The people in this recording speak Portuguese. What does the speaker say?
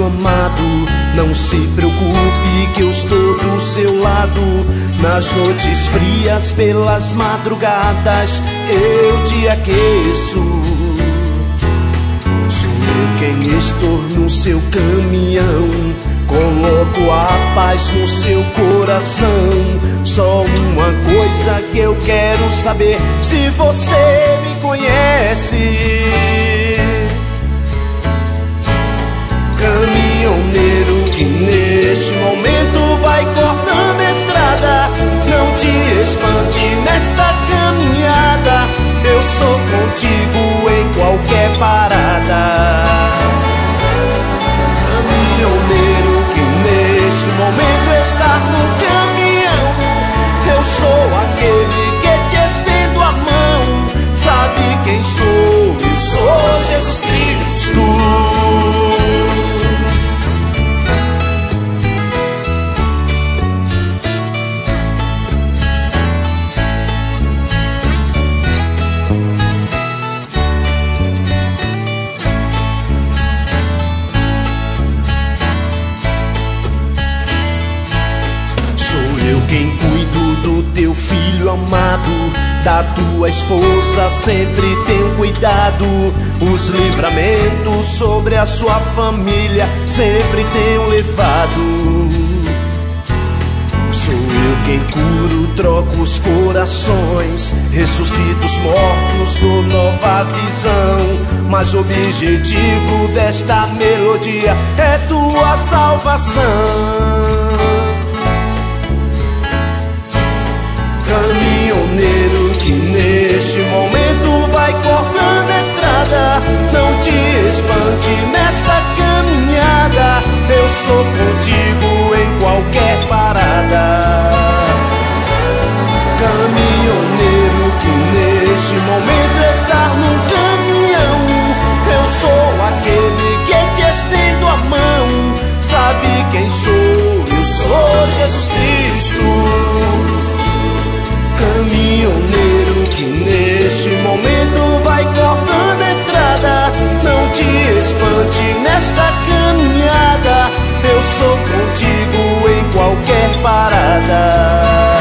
filho amado, não se preocupe que eu estou do seu lado. Nas noites frias, pelas madrugadas, eu te aqueço. Sou eu quem estou no seu caminhão, coloco a paz no seu coração. Só uma coisa que eu quero saber, se você me conhece. Caminhoneiro que neste momento vai cortando a estrada, não te espante nesta caminhada, eu sou contigo em qualquer parada. Caminhoneiro que neste momento está no caminhão, eu sou aquele que te estendo a mão. Sabe quem sou? Eu sou Jesus Cristo. Quem cuido do teu filho amado, da tua esposa sempre tenho cuidado. Os livramentos sobre a sua família sempre tenho levado. Sou eu quem curo, troco os corações, ressuscito os mortos, dou nova visão. Mas o objetivo desta melodia é tua salvação. Caminhoneiro que neste momento vai cortando a estrada, não te espante nesta caminhada, eu sou contigo em qualquer parada. Caminhoneiro que neste momento está no caminhão, eu sou aquele que te estendo a mão. Sabe quem sou? Eu sou Jesus Cristo. Caminhoneiro que neste momento vai cortando a estrada, não te espante nesta caminhada, eu sou contigo em qualquer parada.